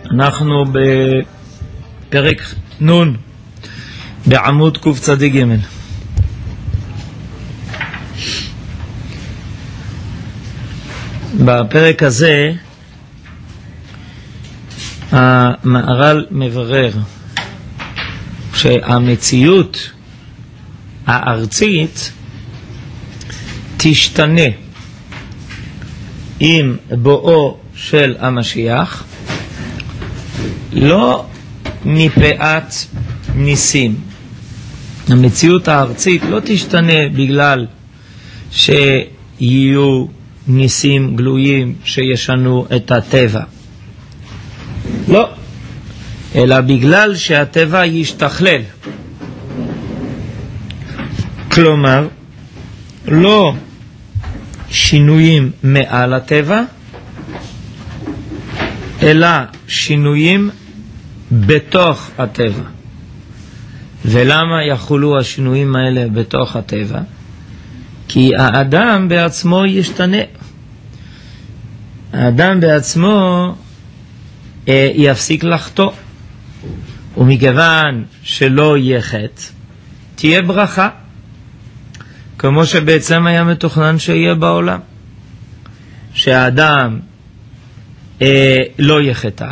אנחנו בפרק נון בעמוד קצ"ג. בפרק הזה המהר"ל מברר שהמציאות הארצית תשתנה עם בואו של המשיח, לא מפאת ניסים. המציאות הארצית לא תשתנה בגלל שיהיו ניסים גלויים שישנו את הטבע, לא, אלא בגלל שהטבע ישתכלל. כלומר, לא שינויים מעל הטבע, אלא שינויים בתוך הטבע. ולמה יחולו השינויים האלה בתוך הטבע? כי האדם בעצמו ישתנה. האדם בעצמו יפסיק לחטוא, ומכיוון שלא יהיה חטא, תהיה ברכה, כמו שבעצם היה מתוכנן שיהיה בעולם, שהאדם לא יחטא,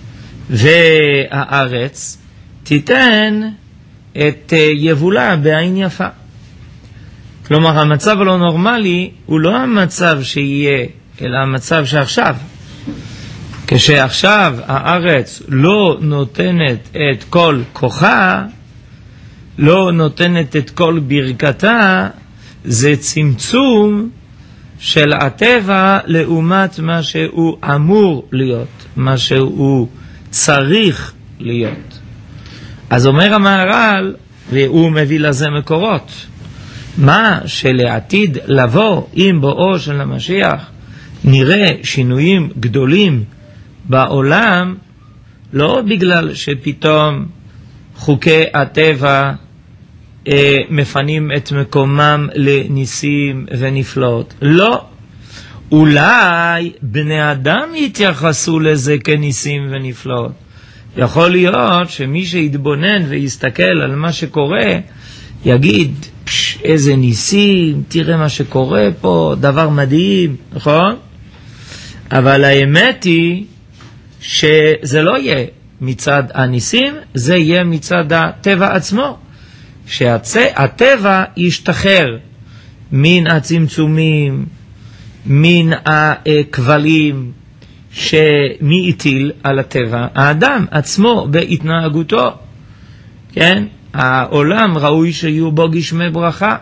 והארץ תיתן את יבולה בעין יפה. כלומר, המצב הלא נורמלי הוא לא המצב שיהיה, אלא המצב שעכשיו. כשעכשיו הארץ לא נותנת את כל כוחה, לא נותנת את כל ברכתה, זה צמצום של הטבע לעומת מה שהוא אמור להיות, מה שהוא צריך להיות. אז אומר המהר"ל, והוא מביא לזה מקורות, מה שלעתיד לבוא עם בואו של המשיח נראה שינויים גדולים בעולם, לא בגלל שפתאום חוקי הטבע מפנים את מקומם לניסים ונפלאות, לא. אולי בני אדם יתייחסו לזה כניסים ונפלאות. יכול להיות שמי שיתבונן ויסתכל על מה שקורה יגיד, איזה ניסים, תראה מה שקורה פה, דבר מדהים, נכון? אבל האמת היא שזה לא יהיה מצד הניסים, זה יהיה מצד הטבע עצמו, שהטבע ישתחרר מן הצמצומים, מן הכבלים שמי הטיל על הטבע, האדם עצמו בהתנהגותו. כן? העולם ראוי שיהיו בו גשמי ברכה,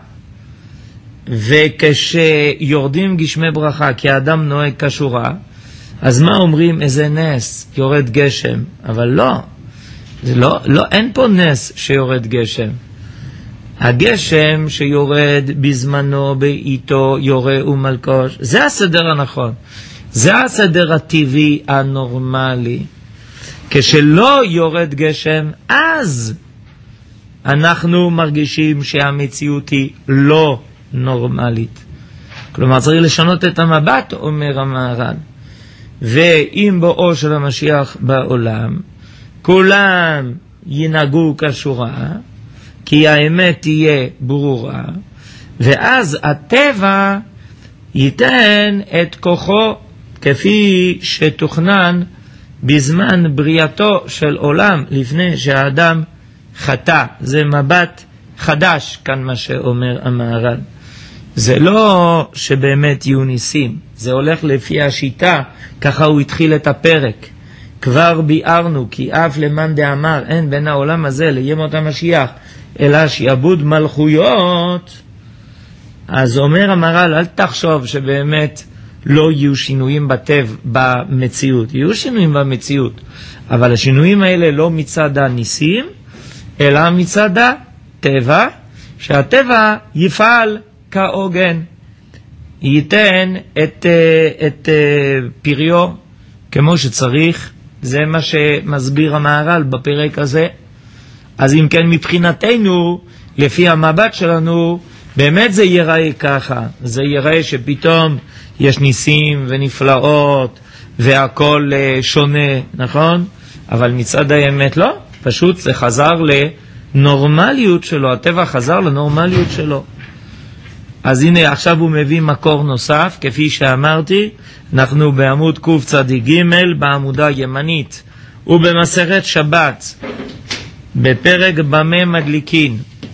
וכשיורדים גשמי ברכה כי האדם נוהג כשורה, אז מה אומרים? איזה נס, יורד גשם. אבל לא, זה לא, אין פה נס שיורד גשם. הגשם שיורד בזמנו בעיתו יורה ומלקוש, זה הסדר הנכון, זה הסדר הטבעי הנורמלי. כשלא יורד גשם, אז אנחנו מרגישים שהמציאות היא לא נורמלית. כלומר, צריך לשנות את המבט, אומר המהר"ל. ואם בואו של המשיח בעולם, כולם ינהגו כשורה, כי האמת תהיה ברורה, ואז הטבע ייתן את כוחו כפי שתוכנן בזמן בריאתו של עולם, לפני שהאדם חטא. זה מבט חדש כאן מה שאומר המהר"ל. זה לא שבאמת יהיו ניסים, זה הולך לפי השיטה, ככה הוא התחיל את הפרק. כבר ביארנו כי אף למאן דאמר אין בין העולם הזה לימות המשיח אלא שיעבוד מלכויות. אז אומר המהר"ל, אל תחשוב שבאמת לא יהיו שינויים במציאות, יהיו שינויים במציאות, אבל השינויים האלה לא מצד הניסים אלא מצד הטבע, שהטבע יפעל כהוגן, ייתן את פריו כמו שצריך. זה מה שמסביר המהר"ל בפרק הזה. אז אם כן, מבחינתנו, לפי המבט שלנו, באמת זה ייראה ככה. זה ייראה שפתאום יש ניסים ונפלאות והכל שונה, נכון? אבל מצד האמת לא, פשוט זה חזר לנורמליות שלו, הטבע חזר לנורמליות שלו. אז הנה עכשיו הוא מביא מקור נוסף, כפי שאמרתי, אנחנו בעמוד קצ"ג בעמודה הימנית, ובמסכת שבת, בפרק במה מדליקין,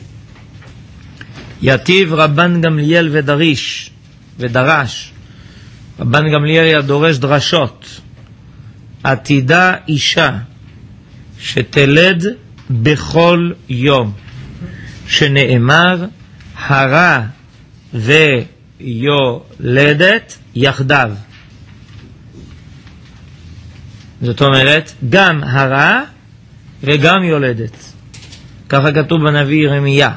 יתיב רבן גמליאל ודרש, רבן גמליאל דורש דרשות, עתידה אישה שתלד בכל יום, שנאמר הרה ויולדת יחדיו. זאת אומרת, גם הרה וגם יולדת. ככה כתוב בנביא ירמיה.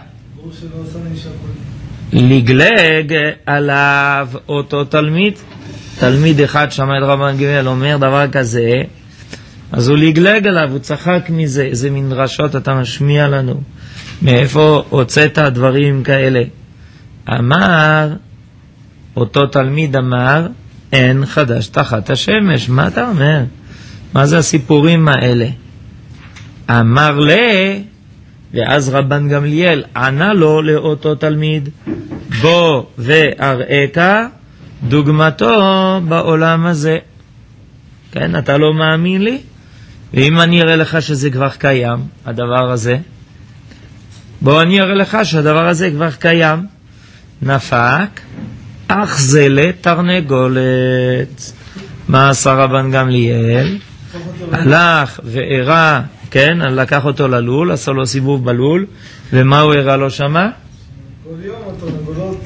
לגלג עליו אותו תלמיד אחד שמע את רבן גמליאל אומר דבר כזה, אז הוא לגלג עליו, הוא צחק מזה. איזה מין דרשות אתה משמיע לנו, מאיפה הוצאת דברים כאלה? אמר, אותו תלמיד אמר, אין חדש תחת השמש. מה אתה אומר? מה זה הסיפורים האלה? אמר לי, ואז רבן גמליאל ענה לו לאותו תלמיד, בוא ואראך דוגמתו בעולם הזה. כן, אתה לא מאמין לי? ואם אני אראה לך שזה כבר קיים, הדבר הזה, בוא אני אראה לך שהדבר הזה כבר קיים. נפק, אך זה לתרנגולת. מה עשה רבן גמליאל? הלך והראה, כן, לקח אותו ללול, עשה לו סיבוב בלול, ומה הוא הראה לו שמה? כל יום התרנגולות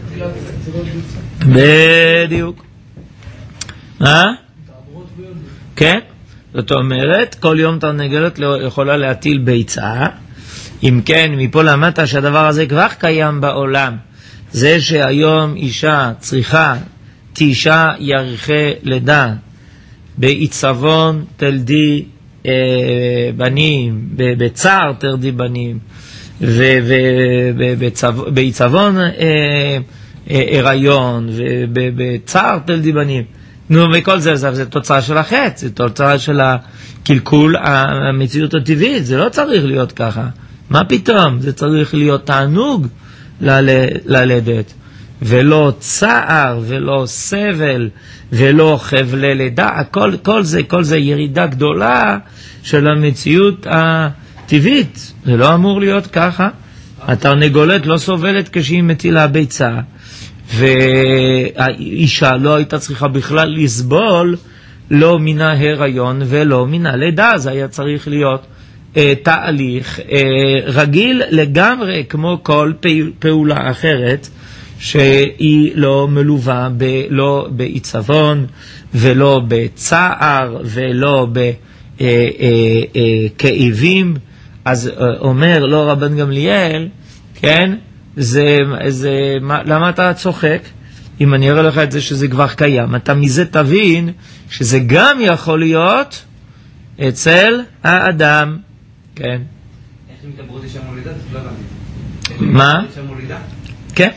בדיוק. כן? זאת אומרת, כל יום תרנגולת יכולה להטיל ביצה. אם כן, מפה למטה שהדבר הזה כבר קיים בעולם. זה שהיום אישה צריכה 9 ירחי לידה, בעיצבון תלדי בנים, בצער תלדי בנים, ובעיצבון הריון, ובצער תלדי בנים. נו, וכל זה תוצאה של החץ, זה תוצאה של הקלקול המציאות הטבעית. זה לא צריך להיות ככה. מה פתאום? זה צריך להיות תענוג ללדת, ולא צער, ולא סבל, ולא חבלי לידה. כל זה ירידה גדולה של המציאות הטבעית. זה לא אמור להיות ככה. התרנגולת לא סובלת כשהיא מטילה ביצה, והאישה לא הייתה צריכה בכלל לסבול לא מן ההיריון ולא מן הלידה. זה היה צריך להיות תהליך רגיל לגמרי, כמו כל פעולה אחרת שהיא לא מלווה לא בעיצבון ולא בצער ולא בכאבים. אז אומר לו רבן גמליאל, כן, למה אתה צוחק? אם אני אראה לך את זה שזה כבר קיים, אתה מזה תבין שזה גם יכול להיות אצל האדם. כן. איך מתעברות אישה מולידה? לא הבנתי. מה? אישה מולידה? כן.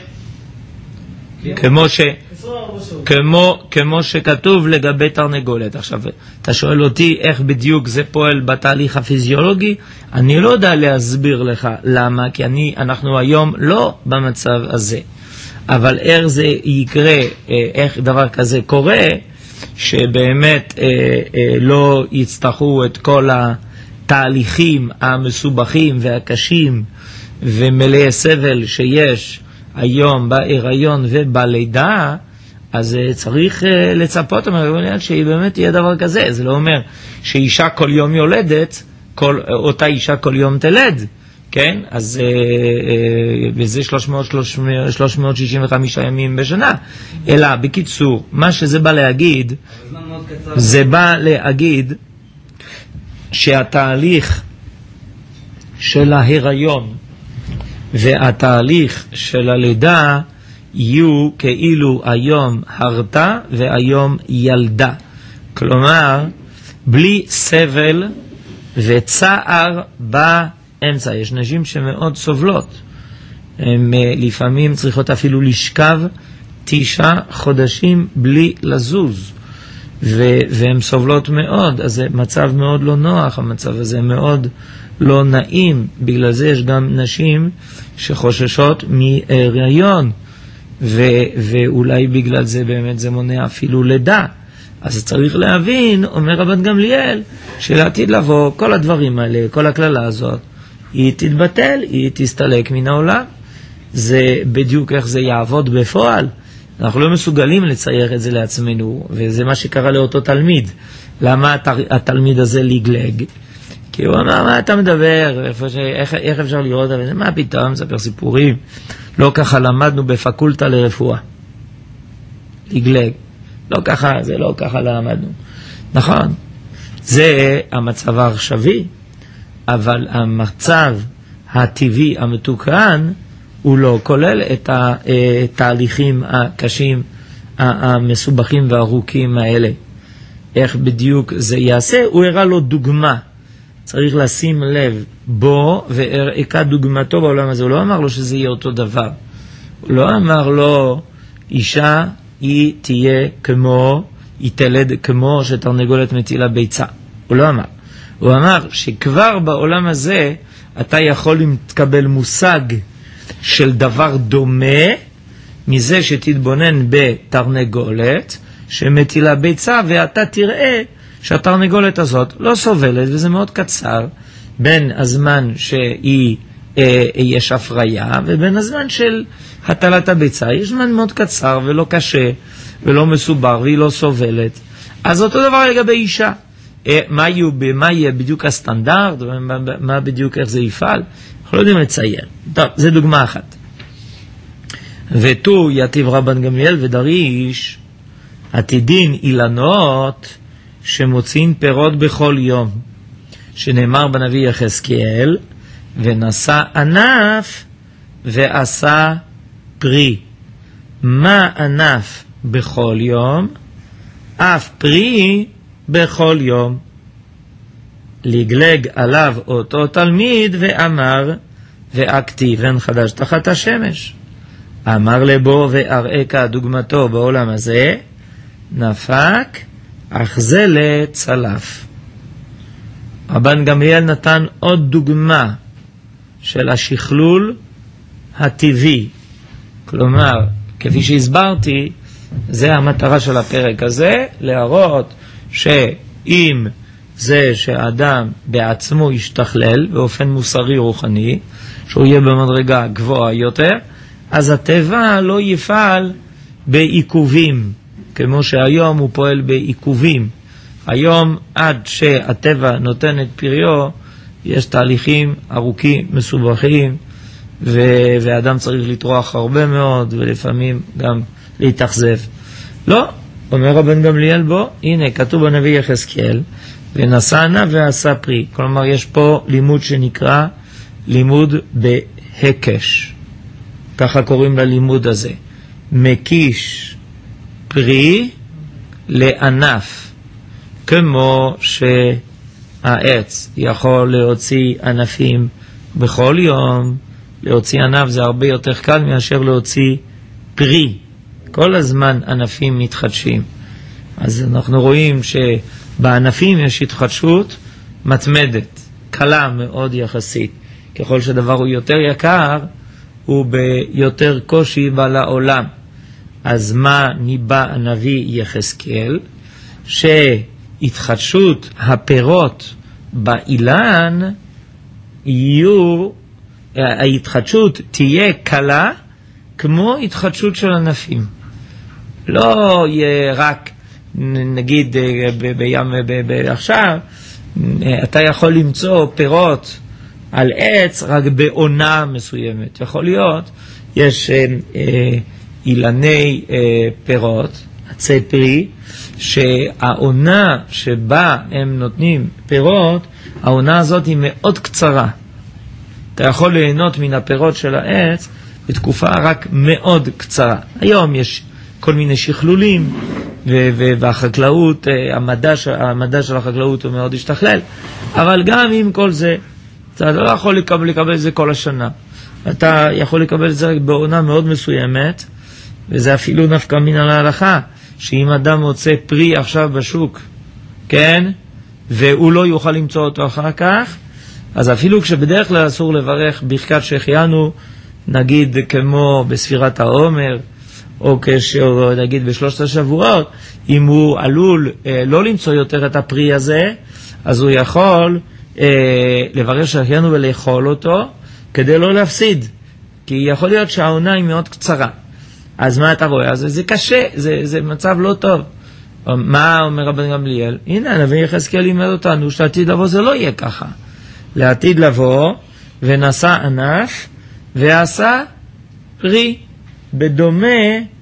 כמו שכתוב לגבי תרנגולת. עכשיו, אתה שואל אותי איך בדיוק זה פועל בתהליך הפיזיולוגי, אני לא יודע להסביר לך למה, כי אנחנו היום לא במצב הזה. אבל איך זה יקרה, איך דבר כזה קורה, שבאמת לא יצטרכו את כל התהליכים המסובכים והקשים ומלאי סבל שיש היום בהיריון ובלידה, אז צריך לצפות שהיא באמת יהיה דבר כזה. זה לא אומר שאישה כל יום יולדת, אותה אישה כל יום תלד, כן? אז וזה 365 ימים בשנה. אלא בקיצור, מה שזה בא להגיד, זה בא להגיד שהתהליך של ההיריון והתהליך של הלידה יהיו כאילו היום הרתה והיום ילדה. כלומר, בלי סבל וצער באמצע. יש נשים שמאוד סובלות. הן לפעמים צריכות אפילו לשכב 9 חודשים בלי לזוז. והן סובלות מאוד, אז זה מצב מאוד לא נוח, המצב הזה מאוד לא נעים, בגלל זה יש גם נשים שחוששות מהיריון, ואולי בגלל זה באמת זה מונע אפילו לידה. אז צריך להבין, אומר רבן גמליאל, שלעתיד לבוא כל הדברים האלה, כל הכללה הזאת, היא תתבטל, היא תסתלק מן העולם. זה בדיוק איך זה יעבוד בפועל. אנחנו לא מסוגלים לצייר את זה לעצמנו, וזה מה שקרה לאותו תלמיד. למה התלמיד הזה לגלג? כי הוא אמר, מה אתה מדבר? איך אפשר לראות? מה פתאום? ספר סיפורים. לא ככה למדנו בפקולטה לרפואה. לגלג. לא ככה, זה לא ככה למדנו. נכון. זה המצב העכשווי, אבל המצב הטבעי המתוקן, הוא לא כולל את התהליכים הקשים, המסובכים והארוכים האלה. איך בדיוק זה יעשה? הוא הראה לו דוגמה. צריך לשים לב בו, והראה דוגמתו בעולם הזה. הוא לא אמר לו שזה יהיה אותו דבר. הוא לא אמר לו, אישה היא תהיה כמו, היא תלד כמו שתרנגולת מטילה ביצה. הוא לא אמר. הוא אמר שכבר בעולם הזה, אתה יכול לקבל מושג של דבר דומה, מזה שתתבונן בתרנגולת שמטילה ביצה, ואתה תראה שהתרנגולת הזאת לא סובלת, וזה מאוד קצר, בין הזמן שהיא יש הפריה, ובין הזמן של הטלת הביצה. יש זמן מאוד קצר ולא קשה, ולא מסובר, והיא לא סובלת. אז אותו דבר לגבי אישה. מה יהיה בדיוק הסטנדרט, מה בדיוק איך זה יפעל, אנחנו לא יודעים לצייר. טוב, זה דוגמה אחת. ותו יתיב רבן גמליאל ודריש, עתידין אילנות שמוציאים פירות בכל יום, שנאמר בנביא יחזקאל, ונשא ענף ועשה פרי. מה ענף בכל יום? אף פרי בכל יום. לגלג עליו אותו תלמיד ואמר, והכתיבן חדש תחת השמש. אמר לבו ואראך דוגמתו בעולם הזה, נפק אך זה לצלף. רבן גמליאל נתן עוד דוגמה של השכלול הטבעי. כלומר, כפי שהסברתי, זה המטרה של הפרק הזה, להראות שאם זה שהאדם בעצמו ישתכלל באופן מוסרי רוחני, שהוא יהיה במדרגה גבוהה יותר, אז הטבע לא יפעל בעיכובים, כמו שהיום הוא פועל בעיכובים. היום עד שהטבע נותן את פריו, יש תהליכים ארוכים, מסובכים, והאדם צריך לטרוח הרבה מאוד, ולפעמים גם להתאכזב. לא, אומר רבן גמליאל בו, הנה כתוב בנביא יחזקאל, ונשא ענף ועשה פרי. כלומר יש פה לימוד שנקרא לימוד בהקש. ככה קוראים ללימוד הזה. מקיש פרי לענף. כמו שהעץ יכול להוציא ענפים בכל יום, להוציא ענף זה הרבה יותר קל מאשר להוציא פרי. כל הזמן ענפים מתחדשים. אז אנחנו רואים שבענפים יש התחדשות מתמדת, קלה מאוד יחסית. ככל שדבר הוא יותר יקר, הוא ביותר קושי בא לעולם. אז מה ניבא הנביא יחזקאל? שהתחדשות הפירות באילן ההתחדשות תהיה קלה כמו התחדשות של ענפים. לא יהיה רק, נגיד עכשיו, אתה יכול למצוא פירות על עץ רק בעונה מסוימת. יכול להיות, יש אילני פירות, עצי פרי, שהעונה שבה הם נותנים פירות, העונה הזאת היא מאוד קצרה. אתה יכול ליהנות מן הפירות של העץ בתקופה רק מאוד קצרה. היום יש כל מיני שכלולים, והחקלאות, המדע של החקלאות הוא מאוד השתכלל. אבל גם עם כל זה, אתה לא יכול לקבל את זה כל השנה. אתה יכול לקבל את זה רק בעונה מאוד מסוימת, וזה אפילו נפקא מן על ההלכה, שאם אדם מוצא פרי עכשיו בשוק, כן, והוא לא יוכל למצוא אותו אחר כך, אז אפילו כשבדרך כלל אסור לברך ברכת שהחיינו, נגיד כמו בספירת העומר, או נגיד בשלושת השבועות, אם הוא עלול לא למצוא יותר את הפרי הזה, אז הוא יכול לברך שהחיינו ולאכול אותו, כדי לא להפסיד. כי יכול להיות שהעונה היא מאוד קצרה. אז מה אתה רואה? אז זה קשה, זה מצב לא טוב. מה אומר רבן גמליאל? הנה, הנביא יחזקאל לימד אותנו שעתיד לבוא זה לא יהיה ככה. לעתיד לבוא, ונשא ענף, ועשה פרי. בדומה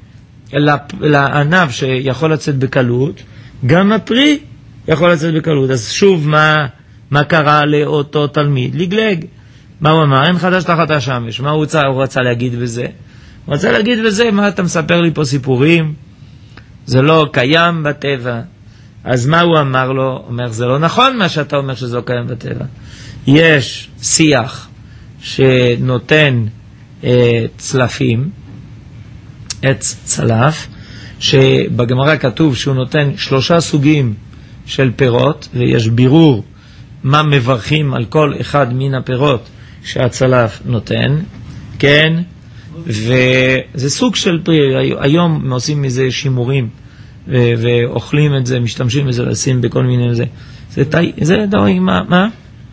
לענף שיכול לצאת בקלות, גם הפרי יכול לצאת בקלות. אז שוב, מה קרה לאותו תלמיד? לגלג. מה הוא אמר? אין חדש תחת השמש. מה הוא רצה להגיד בזה? הוא רצה להגיד בזה, מה אתה מספר לי פה סיפורים? זה לא קיים בטבע. אז מה הוא אמר לו? הוא אומר, זה לא נכון מה שאתה אומר שזה לא קיים בטבע. יש שיח שנותן צלפים, עץ צלף, שבגמרא כתוב שהוא נותן 3 סוגים של פירות, ויש בירור מה מברכים על כל אחד מן הפירות שהצלף נותן, כן? וזה סוג של פרי, היום עושים מזה שימורים, ואוכלים את זה, משתמשים בזה, לשים בכל מיני, זה דברים, מה?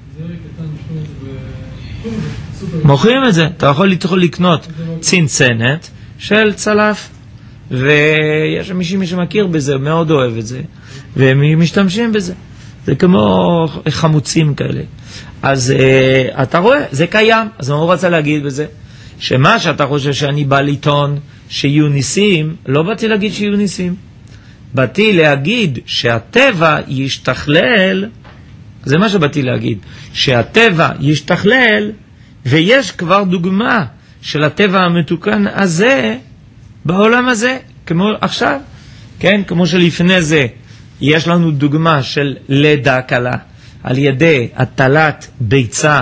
מוכרים את זה, אתה יכול לקנות צנצנת של צלף, ויש מישהו שמכיר בזה, מאוד אוהב את זה, והם משתמשים בזה, זה כמו חמוצים כאלה. אז אתה רואה, זה קיים. אז הוא רצה להגיד בזה, שמה שאתה חושב שאני בא לטעון שיהיו ניסים, לא באתי להגיד שיהיו ניסים, באתי להגיד שהטבע ישתכלל, זה מה שבאתי להגיד, שהטבע ישתכלל, ויש כבר דוגמה של הטבע המתוקן הזה בעולם הזה, כמו עכשיו, כן, כמו שלפני זה יש לנו דוגמה של לידה קלה על ידי הטלת ביצה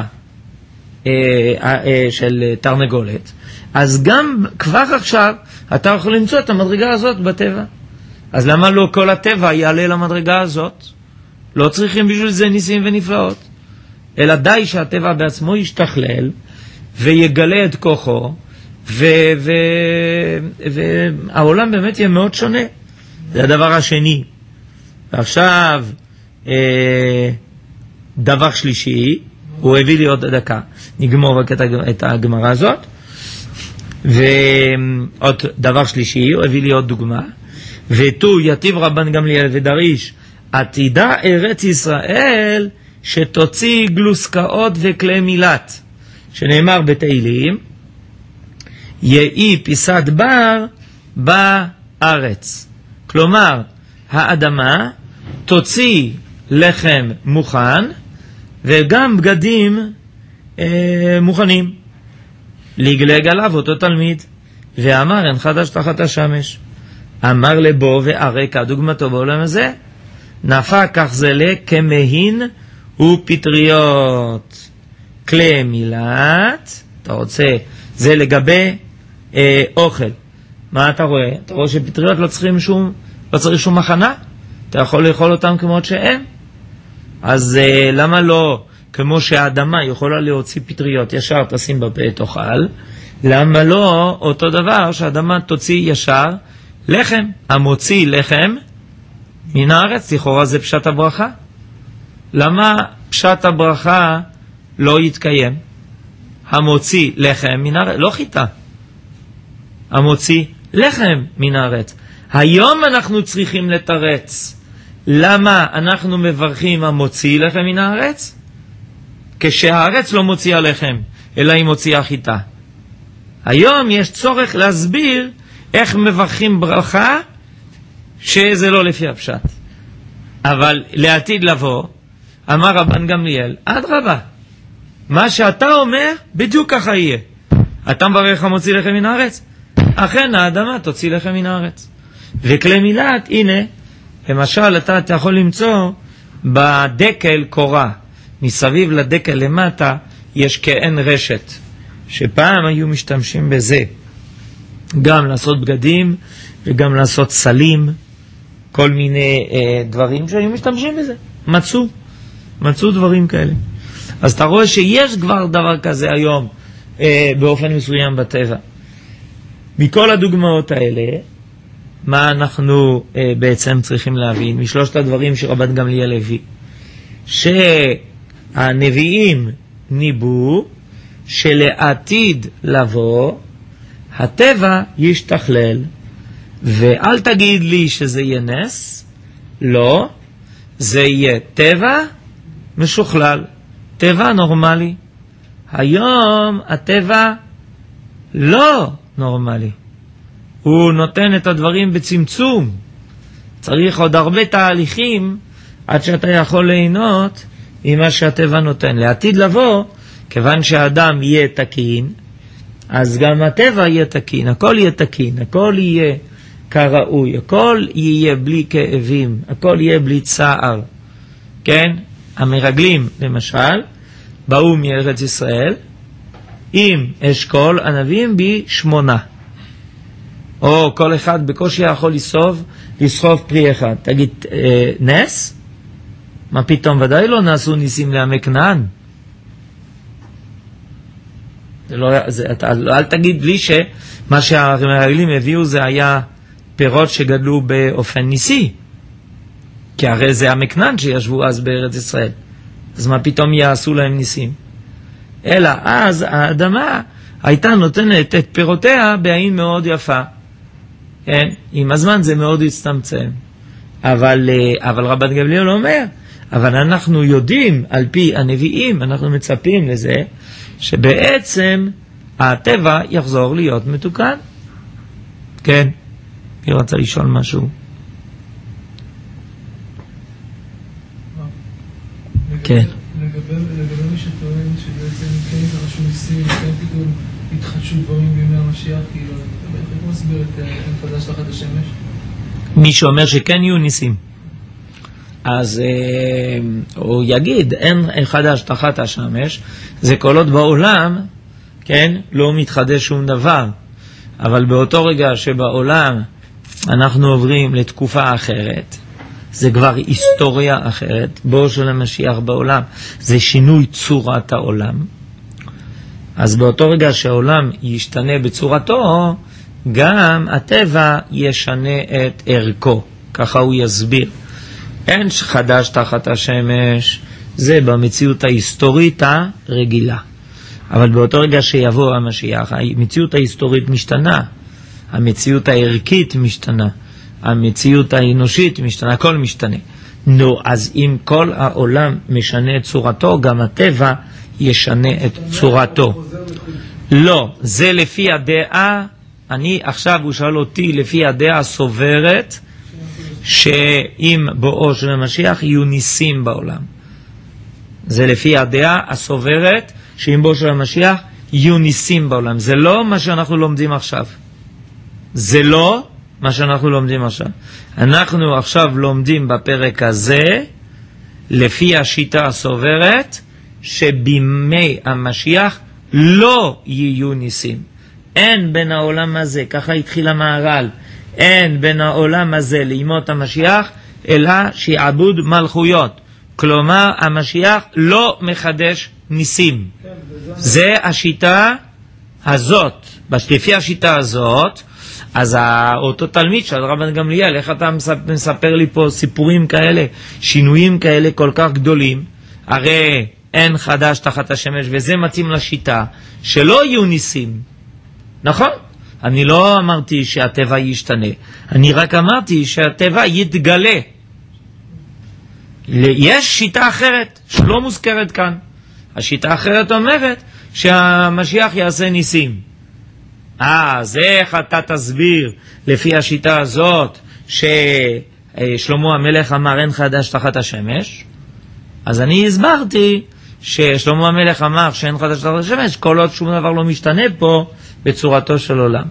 של תרנגולת. אז גם כבר עכשיו אתה יכול למצוא את המדרגה הזאת בטבע. אז למה לא כל הטבע יעלה למדרגה הזאת? לא צריכים בשביל זה ניסים ונפלאות, אלא די שהטבע בעצמו ישתכלל ויגלה את כוחו, והעולם באמת יהיה מאוד שונה. זה הדבר השני. ועכשיו דבר שלישי, הוא הביא לי עוד דקה, נגמור רק את הגמרא הזאת. ועוד דבר שלישי, הוא הביא לי עוד דוגמה, ותו יתיב רבן גמליאל ודריש, עתידה ארץ ישראל שתוציא גלוסקאות וכלי מילת, שנאמר בתהילים, יהי פיסת בר בארץ. כלומר, האדמה תוציא לחם מוכן, וגם בגדים מוכנים. לגלג עליו אותו תלמיד, ואמר, אין חדש תחת השמש. אמר לבו וערקה, דוגמתו בעולם הזה, נפק כך זה כמהין ופטריות. כלי מילת, אתה רוצה, זה לגבי אוכל. מה אתה רואה? אתה רואה שפטריות לא צריך שום מחנה? אתה יכול לאכול אותם כמות שהם? אז למה לא, כמו שהאדמה יכולה להוציא פטריות, ישר תשים בפה תאכל, למה לא אותו דבר שהאדמה תוציא ישר לחם? המוציא לחם מן הארץ, לכאורה זה פשט הברכה. למה פשט הברכה לא יתקיים? המוציא לחם מן הארץ, לא חיטה, המוציא לחם מן הארץ. היום אנחנו צריכים לתרץ למה אנחנו מברכים המוציא לחם מן הארץ, כשהארץ לא מוציאה לחם אלא היא מוציאה חיטה. היום יש צורך להסביר איך מברכים ברכה שזה לא לפי הפשט. אבל לעתיד לבוא, אמר רבן גמליאל, אדרבה, מה שאתה אומר בדיוק ככה יהיה. אתה מברך המוציא לחם מן הארץ, אכן האדמה תוציא לחם מן הארץ. וכלי מילת, הנה, למשל אתה יכול למצוא בדקל קורה, מסביב לדקל למטה יש כאין רשת, שפעם היו משתמשים בזה גם לעשות בגדים וגם לעשות סלים, כל מיני דברים שהיו משתמשים בזה. מצאו דברים כאלה. אז אתה רואה שיש כבר דבר כזה היום באופן מסוים בטבע. מכל הדוגמאות האלה, מה אנחנו בעצם צריכים להבין? משלושת הדברים שרבן גמליאל הביא. שהנביאים ניבאו שלעתיד לבוא הטבע ישתכלל, ואל תגיד לי שזה יהיה נס, לא, זה יהיה טבע משוכלל, טבע נורמלי. היום הטבע לא נורמלי, הוא נותן את הדברים בצמצום, צריך עוד הרבה תהליכים עד שאתה יכול ליהנות עם מה שהטבע נותן. לעתיד לבוא, כיוון שהאדם יהיה תקין, אז גם הטבע יהיה תקין, הכל יהיה תקין, הכל יהיה כראוי, הכל יהיה בלי כאבים, הכל יהיה בלי צער. כן? המרגלים, למשל, באו מארץ ישראל עם אשכול, הנביאים ב8. או כל אחד בקושי יכול לסחוב פרי אחד. תגיד, נס? מה פתאום? ודאי לא נעשו ניסים לעמי כנען. אל תגיד לי שמה שהמרגלים הביאו זה היה פירות שגדלו באופן ניסי, כי הרי זה עמי כנען שישבו אז בארץ ישראל, אז מה פתאום יעשו להם ניסים? אלא אז האדמה הייתה נותנת את פירותיה בעין מאוד יפה. כן? עם הזמן זה מאוד הצטמצם, אבל רבן גמליאל אומר, אבל אנחנו יודעים על פי הנביאים, אנחנו מצפים לזה שבעצם הטבע יחזור להיות מתוקן. כן, אני רוצה לשאול משהו. כן. לגבי מי שטוען שבעצם כן התרחשו ניסים, כן פתאום התחדשו דברים בימי המשיח, כאילו, איך מסביר את אין חדש תחת השמש? מי שאומר שכן יהיו ניסים, אז הוא יגיד אין חדש תחת השמש, זה כל עוד בעולם, כן, לא מתחדש שום דבר. אבל באותו רגע שבעולם אנחנו עוברים לתקופה אחרת, זה כבר היסטוריה אחרת, בואו של המשיח בעולם, זה שינוי צורת העולם. אז באותו רגע שהעולם ישתנה בצורתו, גם הטבע ישנה את ערכו, ככה הוא יסביר. אין חדש תחת השמש, זה במציאות ההיסטורית הרגילה. אבל באותו רגע שיבוא המשיח, המציאות ההיסטורית משתנה, המציאות הערכית משתנה, המציאות האנושית משתנה, הכל משתנה. נו, אז אם כל העולם משנה את צורתו, גם הטבע ישנה את צורתו. לא, זה לפי הדעה, עכשיו הוא שאל אותי לפי הדעה הסוברת, שעם בואו של המשיח יהיו ניסים בעולם. זה לפי הדעה הסוברת, שעם בואו של המשיח יהיו ניסים בעולם. זה לא מה שאנחנו לומדים עכשיו. זה לא מה שאנחנו לומדים עכשיו. אנחנו עכשיו לומדים בפרק הזה, לפי השיטה הסוברת, שבימי המשיח לא יהיו ניסים. אין בין העולם הזה, ככה התחיל המהר"ל, אין בין העולם הזה לימות המשיח, אלא שיעבוד מלכויות. כלומר, המשיח לא מחדש ניסים. זה השיטה הזאת. לפי השיטה הזאת, אז אותו תלמיד של רבן גמליאל, איך אתה מספר לי פה סיפורים כאלה, שינויים כאלה כל כך גדולים? הרי אין חדש תחת השמש, וזה מתאים לשיטה שלא יהיו ניסים. נכון? אני לא אמרתי שהטבע ישתנה, אני רק אמרתי שהטבע יתגלה. יש שיטה אחרת שלא מוזכרת כאן. השיטה האחרת אומרת שהמשיח יעשה ניסים. אז איך אתה תסביר לפי השיטה הזאת ששלמה המלך אמר אין חדש תחת השמש? אז אני הסברתי ששלמה המלך אמר שאין חדש תחת השמש כל עוד שום דבר לא משתנה פה בצורתו של עולם.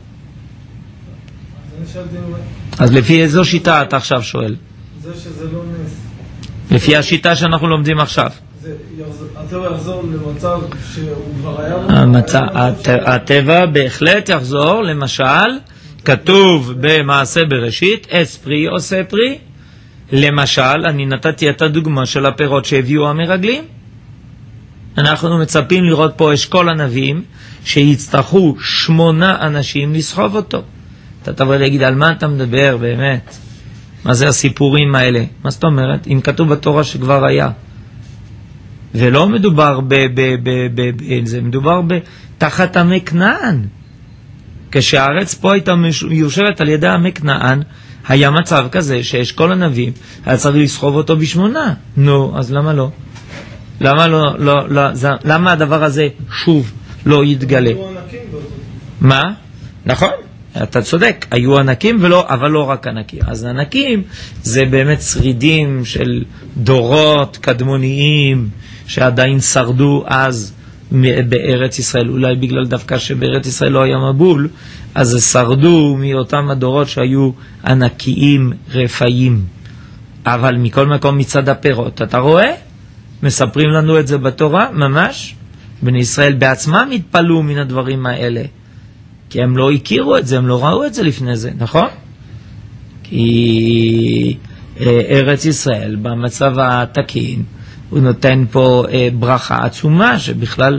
אז לפי איזו שיטה אתה עכשיו שואל? זה שזה לא נס. לפי השיטה שאנחנו לומדים עכשיו. הטבע יחזור למצב שהוא כבר היה... הטבע בהחלט יחזור, למשל, כתוב במעשה בראשית, עץ פרי עושה פרי, למשל, אני נתתי את הדוגמה של הפירות שהביאו המרגלים. אנחנו מצפים לראות פה אשכול הנביאים שיצטרכו 8 אנשים לסחוב אותו. אתה תבוא להגיד, על מה אתה מדבר באמת? מה זה הסיפורים האלה? מה זאת אומרת? אם כתוב בתורה שכבר היה. ולא מדובר זה מדובר תחת עמי כנען. כשהארץ פה הייתה יושבת על ידי עמי כנען, היה מצב כזה שאשכול הנביאים היה צריך לסחוב אותו ב8. נו, אז למה לא? למה הדבר הזה שוב לא יתגלה? מה? נכון, אתה צודק, היו ענקים אבל לא רק ענקים. אז ענקים זה באמת שרידים של דורות קדמוניים שעדיין שרדו אז בארץ ישראל, אולי בגלל דווקא שבארץ ישראל לא היה מבול, אז שרדו מאותם הדורות שהיו ענקיים רפאים. אבל מכל מקום מצד הפירות, אתה רואה? מספרים לנו את זה בתורה, ממש. בני ישראל בעצמם התפלו מן הדברים האלה. כי הם לא הכירו את זה, הם לא ראו את זה לפני זה, נכון? כי ארץ ישראל במצב התקין, הוא נותן פה ברכה עצומה, שבכלל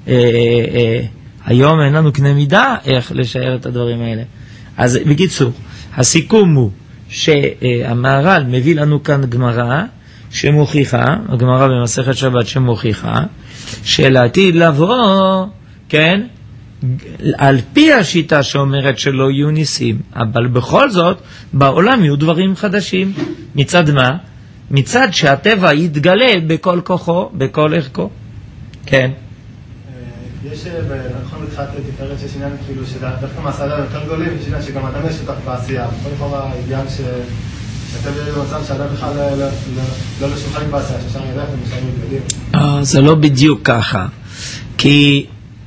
היום אין לנו קנה מידה איך לשער את הדברים האלה. אז בקיצור, הסיכום הוא שהמהר"ל מביא לנו כאן גמרא, שמוכיחה, הגמרא במסכת שבת שמוכיחה, שלעתיד לבוא, כן, על פי השיטה שאומרת שלא יהיו ניסים, אבל בכל זאת, בעולם יהיו דברים חדשים. מצד מה? מצד שהטבע יתגלה בכל כוחו, בכל ערכו. כן. יש, נכון בתחילת תפארת שיש עניין כאילו שדווקא מעשה אדם יותר גדולים, יש עניין שגם אדם יש שותף בעשייה. קודם כל העניין שאתם במצב שאדם בכלל לא לשולחן בעשייה, ששם ילך ומשם מתגדים. זה לא בדיוק ככה. כי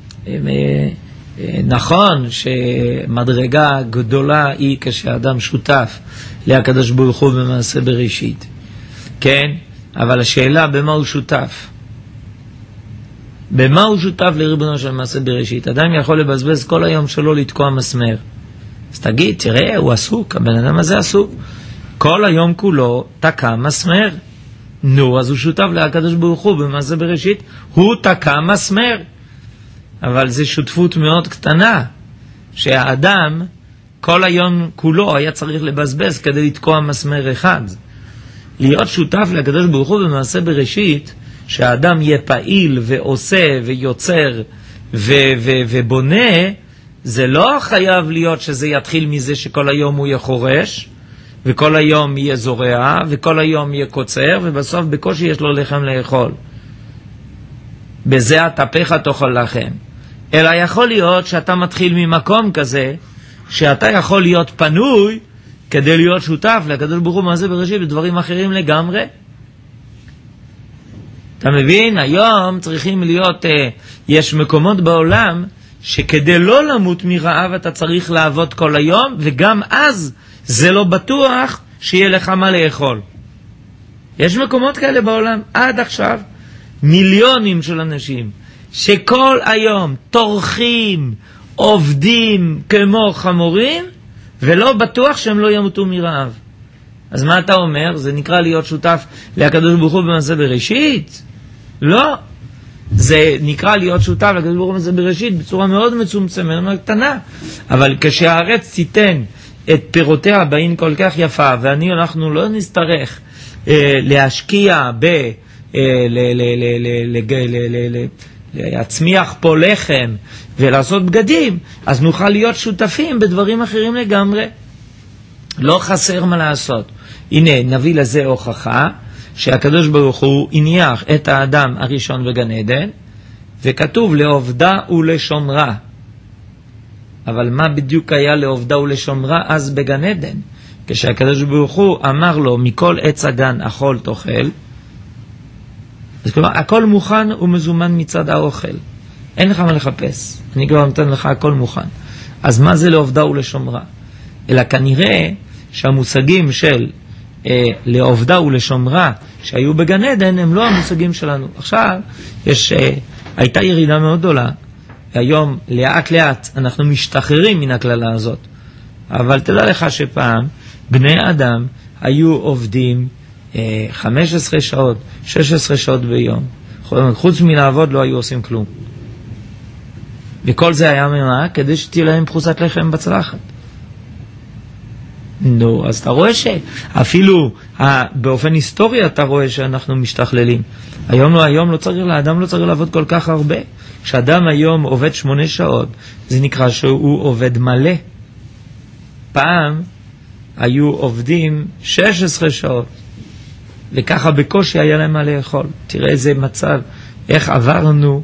נכון שמדרגה גדולה היא כשאדם שותף להקדוש ברוך הוא במעשה בראשית. כן? אבל השאלה במה הוא שותף? במה הוא שותף לריבונו של מעשה בראשית? אדם יכול לבזבז כל היום שלו לתקוע מסמר. אז תגיד, תראה, הוא עסוק, הבן אדם הזה עסוק. כל היום כולו תקע מסמר. נו, אז הוא שותף להקדוש ברוך הוא במעשה בראשית, הוא תקע מסמר. אבל זו שותפות מאוד קטנה, שהאדם כל היום כולו היה צריך לבזבז כדי לתקוע מסמר אחד. להיות שותף להקדוש ברוך הוא במעשה בראשית, שהאדם יהיה פעיל ועושה ויוצר ובונה, זה לא חייב להיות שזה יתחיל מזה שכל היום הוא יחורש, וכל היום יהיה זורע, וכל היום יהיה קוצר, ובסוף בקושי יש לו לחם לאכול. בזה הטפך תאכל לכם. אלא יכול להיות שאתה מתחיל ממקום כזה, שאתה יכול להיות פנוי, כדי להיות שותף לקדוש ברוך הוא מעשה בראשית בדברים אחרים לגמרי. אתה מבין? היום צריכים להיות, יש מקומות בעולם, שכדי לא למות מרעב אתה צריך לעבוד כל היום, וגם אז זה לא בטוח שיהיה לך מה לאכול. יש מקומות כאלה בעולם, עד עכשיו, מיליונים של אנשים, שכל היום טורחים, עובדים כמו חמורים, ולא בטוח שהם לא ימותו מרעב. אז מה אתה אומר? זה נקרא להיות שותף להקדוש ברוך הוא במעשה בראשית? לא. זה נקרא להיות שותף להקדוש ברוך הוא במעשה בראשית בצורה מאוד מצומצמת, מאוד קטנה. אבל כשהארץ תיתן את פירותיה בעין כל כך יפה, אנחנו לא נצטרך להשקיע להצמיח פה לחם ולעשות בגדים, אז נוכל להיות שותפים בדברים אחרים לגמרי. לא חסר מה לעשות. הנה, נביא לזה הוכחה שהקדוש ברוך הוא הניח את האדם הראשון בגן עדן, וכתוב לעובדה ולשומרה. אבל מה בדיוק היה לעובדה ולשומרה אז בגן עדן? כשהקדוש ברוך הוא אמר לו, מכל עץ הגן אכול תאכל, אז כלומר, הכל מוכן ומזומן מצד האוכל. אין לך מה לחפש. אני כבר נותן לך הכל מוכן. אז מה זה לעובדה ולשומרה? אלא כנראה שהמושגים של לעובדה ולשומרה שהיו בגן עדן הם לא המושגים שלנו. עכשיו הייתה ירידה מאוד גדולה. היום לאט לאט אנחנו משתחררים מן הכללה הזאת. אבל תדע לך שפעם בני אדם היו עובדים 15 שעות, 16 שעות ביום. חוץ מלעבוד לא היו עושים כלום. וכל זה היה ממה? כדי שתהיה להם פרוסת לחם בצלחת. נו, אז אתה רואה שאפילו באופן היסטורי אתה רואה שאנחנו משתכללים. היום לא צריך, האדם לא צריך לעבוד כל כך הרבה. כשאדם היום עובד 8 שעות, זה נקרא שהוא עובד מלא. פעם היו עובדים 16 שעות, וככה בקושי היה להם מה לאכול. תראה איזה מצב, איך עברנו,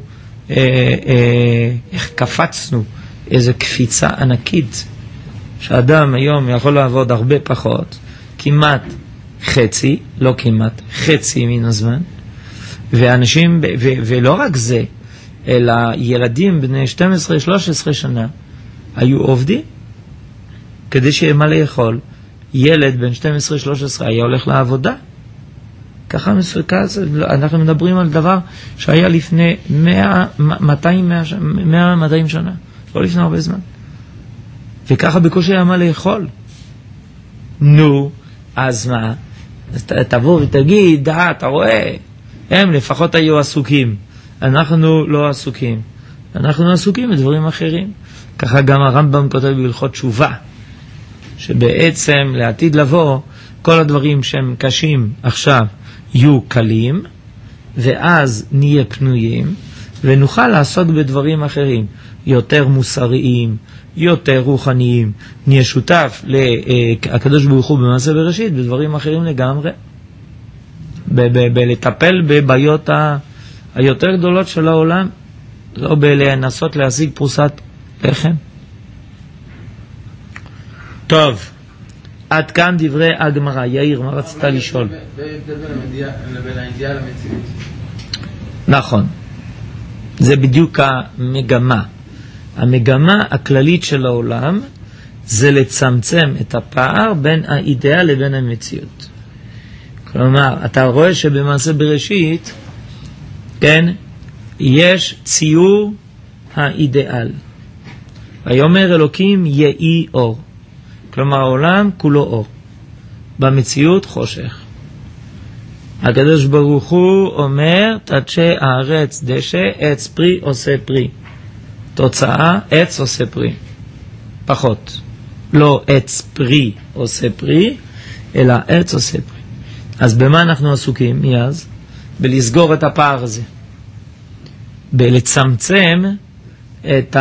איך קפצנו, איזו קפיצה ענקית. שאדם היום יכול לעבוד הרבה פחות, כמעט חצי, לא כמעט, חצי מן הזמן, ואנשים, ולא רק זה, אלא ילדים בני 12-13 שנה היו עובדים כדי שיהיה מה לאכול. ילד בן 12-13 היה הולך לעבודה. ככה מסוכז, אנחנו מדברים על דבר שהיה לפני 200 שנה, לא לפני הרבה זמן. וככה בקושי היה מה לאכול. נו, אז מה? תבוא ותגיד, אתה רואה, הם לפחות היו עסוקים. אנחנו לא עסוקים. אנחנו עסוקים בדברים אחרים. ככה גם הרמב"ם כותב בהלכות תשובה, שבעצם לעתיד לבוא, כל הדברים שהם קשים עכשיו יהיו קלים, ואז נהיה פנויים, ונוכל לעסוק בדברים אחרים, יותר מוסריים, יותר רוחניים, נהיה שותף לקדוש ברוך הוא במעשה בראשית, בדברים אחרים לגמרי, בלטפל בבעיות היותר גדולות של העולם, לא בלנסות להשיג פרוסת לחם. טוב, עד כאן דברי הגמרא. יאיר, מה רצית לשאול? לבין האידיאל המציאות. נכון, זה בדיוק המגמה. המגמה הכללית של העולם זה לצמצם את הפער בין האידאל לבין המציאות. כלומר, אתה רואה שבמעשה בראשית, כן, יש ציור האידאל. ויאמר אלוקים יהי אור. כלומר, העולם כולו אור. במציאות חושך. הקדוש ברוך הוא אומר, תדשא הארץ דשא, עץ פרי עושה פרי. תוצאה, עץ עושה פרי. פחות. לא עץ פרי עושה פרי, אלא עץ עושה פרי. אז במה אנחנו עסוקים מאז? בלסגור את הפער הזה. בלצמצם את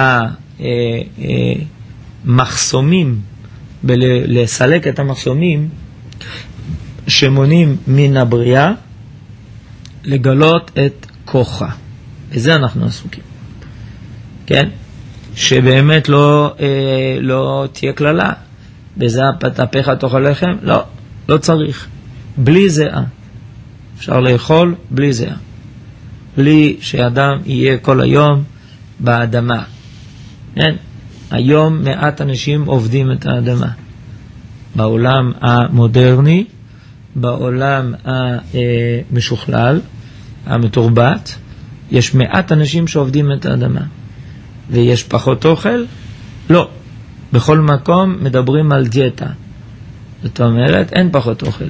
המחסומים, בלסלק את המחסומים שמונים מן הבריאה, לגלות את כוחה. בזה אנחנו עסוקים. כן? שבאמת לא תהיה כללה. בזה פתפך תאכל לחם? לא, לא צריך. בלי זהה. אפשר לאכול בלי זהה. בלי שאדם יהיה כל היום באדמה. כן? היום מעט אנשים עובדים את האדמה. בעולם המודרני, בעולם המשוכלל, המתורבת, יש מעט אנשים שעובדים את האדמה. ויש פחות אוכל? לא. בכל מקום מדברים על דיאטה. זאת אומרת, אין פחות אוכל.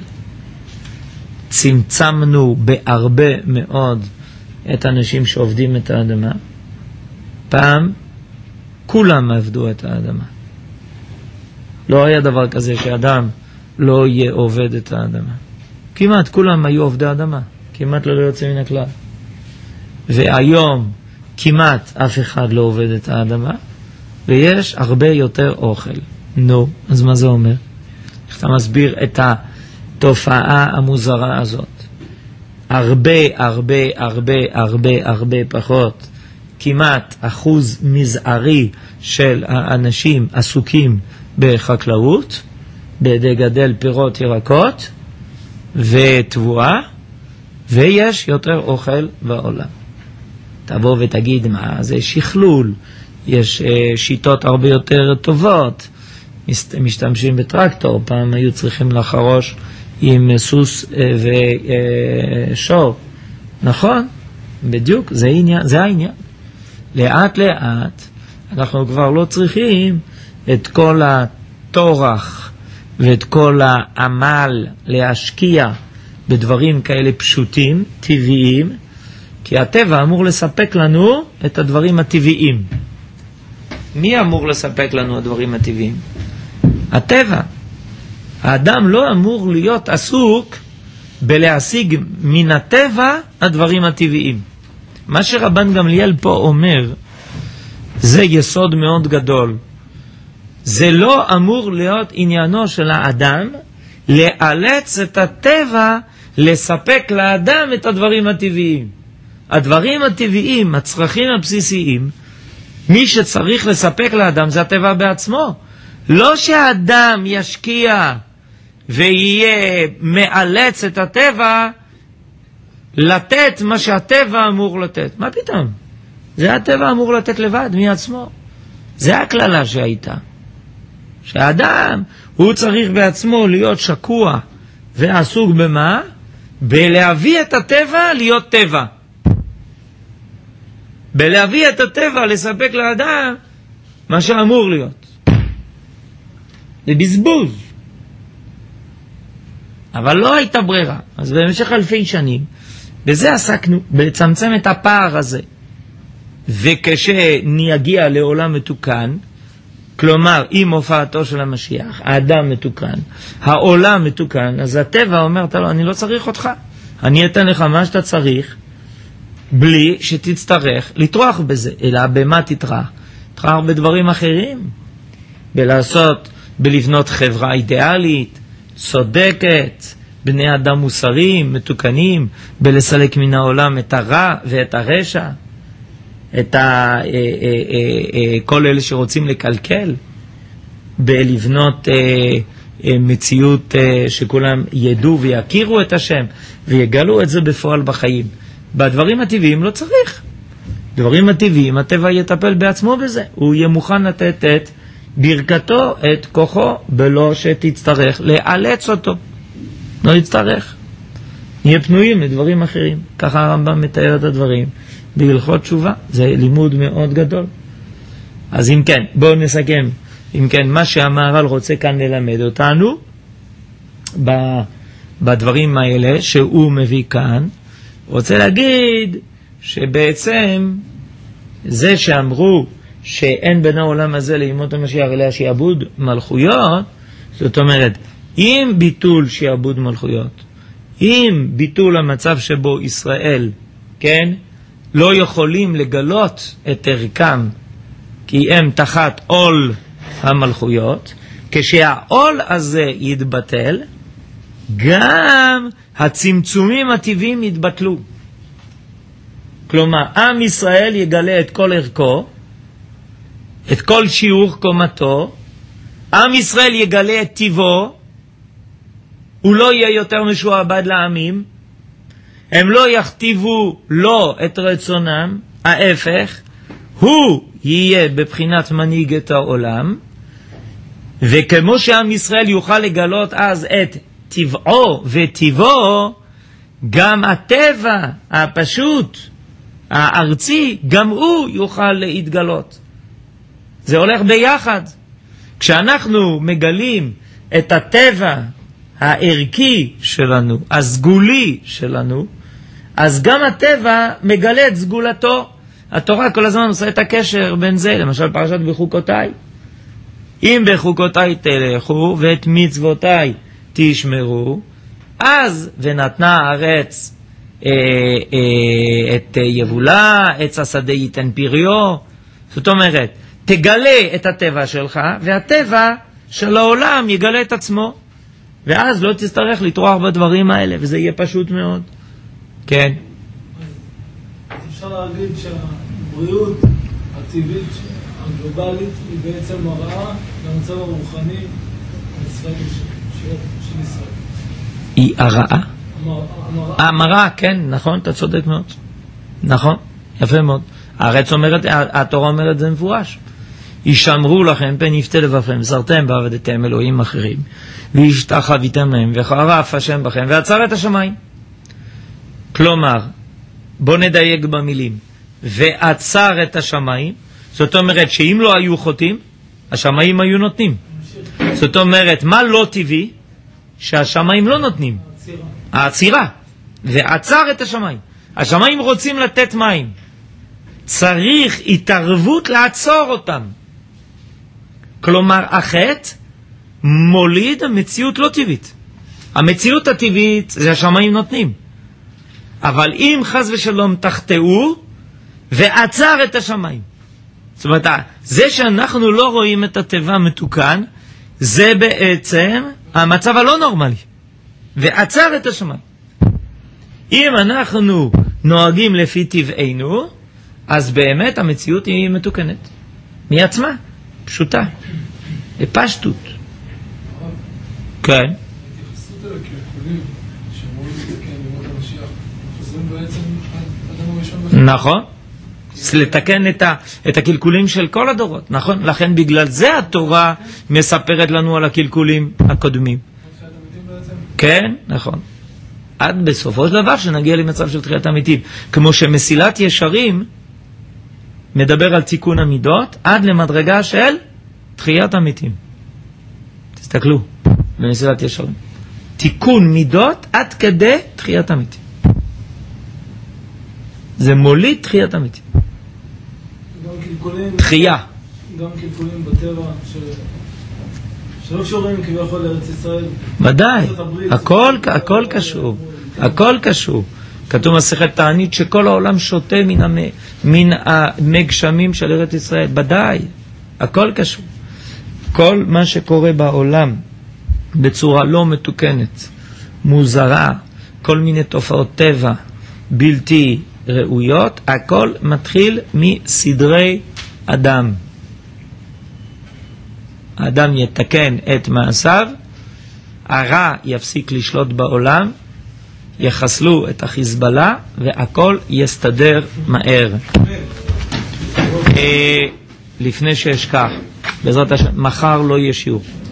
צמצמנו בהרבה מאוד את האנשים שעובדים את האדמה. פעם כולם עבדו את האדמה. לא היה דבר כזה שאדם לא יהיה עובד את האדמה. כמעט כולם היו עובדי אדמה. כמעט לא יוצא מן הכלל. והיום כמעט אף אחד לא עובד את האדמה, ויש הרבה יותר אוכל. נו, אז מה זה אומר? איך אתה מסביר את התופעה המוזרה הזאת? הרבה פחות, כמעט אחוז מזערי של האנשים עסוקים בחקלאות, בגדל פירות ירקות ותבואה, ויש יותר אוכל בעולם. תבוא ותגיד, מה זה שכלול? יש שיטות הרבה יותר טובות. משתמשים בטרקטור, פעם היו צריכים לחרוש עם סוס ושור. נכון, בדיוק, זה העניין. לאט לאט אנחנו כבר לא צריכים את כל התורח ואת כל העמל להשקיע בדברים כאלה פשוטים, טבעיים, כי הטבע אמור לספק לנו את הדברים הטבעיים. מי אמור לספק לנו הדברים הטבעיים? הטבע. האדם לא אמור להיות עסוק בלהשיג מן הטבע הדברים הטבעיים. מה שרבן גמליאל פה אומר, זה יסוד מאוד גדול. זה לא אמור להיות עניינו של האדם לאלץ את הטבע לספק לאדם את הדברים הטבעיים. הדברים הטבעיים, הצרכים הבסיסיים, מי שצריך לספק לאדם זה הטבע בעצמו. לא שהאדם ישקיע ויהיה מאלץ את הטבע לתת מה שהטבע אמור לתת. מה פתאום? זה הטבע אמור לתת לבד מעצמו. זה הכללה שהייתה. שהאדם הוא צריך בעצמו להיות שקוע ועסוק במה? בלהביא את הטבע להיות טבע. בלהביא את הטבע לספק לאדם מה שאמור להיות. זה בזבוז. אבל לא הייתה ברירה. אז במשך אלפי שנים בזה עסקנו, בלצמצם את הפער הזה. וכשנגיע לעולם מתוקן, כלומר עם הופעתו של המשיח, האדם מתוקן, העולם מתוקן, אז הטבע אומר, אני לא צריך אותך, אני אתן לך מה שאתה צריך, בלי שתצטרך לטרוח בזה. אלא במה תטרח? תטרח בדברים אחרים, בלבנות חברה אידיאלית, צודקת, בני אדם מוסריים, מתוקנים, בלסלק מן העולם את הרע ואת הרשע, את כל אלה שרוצים לקלקל, בלבנות מציאות שכולם ידעו ויכירו את השם ויגלו את זה בפועל בחיים. בדברים הטבעיים לא צריך. דברים הטבעיים הטבע יטפל בעצמו בזה, הוא יהיה מוכן לתת את ברכתו, את כוחו, בלא שתצטרך לאלץ אותו. לא יצטרך. נהיה פנויים לדברים אחרים. ככה הרמב"ם מתאר את הדברים בהלכות תשובה. זה לימוד מאוד גדול. אז אם כן, בואו נסכם. אם כן, מה שהמהר"ל רוצה כאן ללמד אותנו בדברים האלה שהוא מביא כאן, רוצה להגיד שבעצם זה שאמרו שאין בין העולם הזה לימות המשיח אלא שיעבוד מלכויות, זאת אומרת, עם ביטול שיעבוד מלכויות, עם ביטול המצב שבו ישראל, כן, לא יכולים לגלות את ערכם כי הם תחת עול המלכויות, כשהעול הזה יתבטל, גם הצמצומים הטבעיים יתבטלו. כלומר, עם ישראל יגלה את כל ערכו, את כל שיעור קומתו, עם ישראל יגלה את טבעו, הוא לא יהיה יותר משועבד לעמים, הם לא יכתיבו לו את רצונם, ההפך, הוא יהיה בבחינת מנהיג את העולם, וכמו שעם ישראל יוכל לגלות אז את טבעו וטבעו, גם הטבע הפשוט, הארצי, גם הוא יוכל להתגלות. זה הולך ביחד. כשאנחנו מגלים את הטבע הערכי שלנו, הסגולי שלנו, אז גם הטבע מגלה את סגולתו. התורה כל הזמן עושה את הקשר בין זה, למשל פרשת בחוקותיי. אם בחוקותיי תלכו ואת מצוותיי תשמרו, אז ונתנה הארץ את יבולה, עץ השדה ייתן פריו. זאת אומרת, תגלה את הטבע שלך, והטבע של העולם יגלה את עצמו. ואז לא תצטרך לטרוח בדברים האלה, וזה יהיה פשוט מאוד. כן. אפשר להגיד שהבריאות הטבעית הגלובלית היא בעצם מראה למצב הרוחני של ישראל. היא הרעה? המראה, כן, נכון, אתה צודק מאוד. נכון, יפה מאוד. הארץ אומרת, התורה אומרת זה מפורש. ישמרו לכם פן יפתה לבבכם, זרתם ועבדתם אלוהים אחרים, והשתחוויתם להם, וחרף השם בכם, ועצר את השמיים. כלומר, בוא נדייק במילים, ועצר את השמיים, זאת אומרת שאם לא היו חוטאים, השמיים היו נותנים. זאת אומרת, מה לא טבעי? שהשמיים לא נותנים. העצירה. ועצר את השמיים. השמיים רוצים לתת מים. צריך התערבות לעצור אותם. כלומר, החטא מוליד מציאות לא טבעית. המציאות הטבעית זה השמיים נותנים. אבל אם חס ושלום תחטאו ועצר את השמיים. זאת אומרת, זה שאנחנו לא רואים את הטבע מתוקן, זה בעצם המצב הלא נורמלי. ועצר את השמיים. אם אנחנו נוהגים לפי טבענו, אז באמת המציאות היא מתוקנת. מעצמה. פשוטה. בפשטות. כן. ההתייחסות אל הקלקולים שאמורים לתקן בימות המשיח, חוזרים בעצם אדם הראשון נכון. לתקן את הקלקולים של כל הדורות. נכון. לכן בגלל זה התורה מספרת לנו על הקלקולים הקודמים. כן, נכון. עד בסופו של דבר שנגיע למצב של תחיית המתים. כמו שמסילת ישרים מדבר על תיקון המידות עד למדרגה של תחיית המתים. תסתכלו במסילת ישרים. תיקון מידות עד כדי תחיית המתים. זה מוליד תחיית המתים. תחייה. גם קלקולים בטבע שלא קשורים כביכול לארץ ישראל. ודאי. הכל קשור. הכל קשור. כתוב מסכת תענית שכל העולם שותה מן המגשמים של ארץ ישראל. ודאי. הכל קשור. כל מה שקורה בעולם בצורה לא מתוקנת, מוזרה, כל מיני תופעות טבע בלתי ראויות, הכל מתחיל מסדרי אדם. האדם יתקן את מעשיו, הרע יפסיק לשלוט בעולם, יחסלו את החיזבאללה והכל יסתדר מהר. לפני שאשכח, בעזרת השם, מחר לא יהיה שיעור.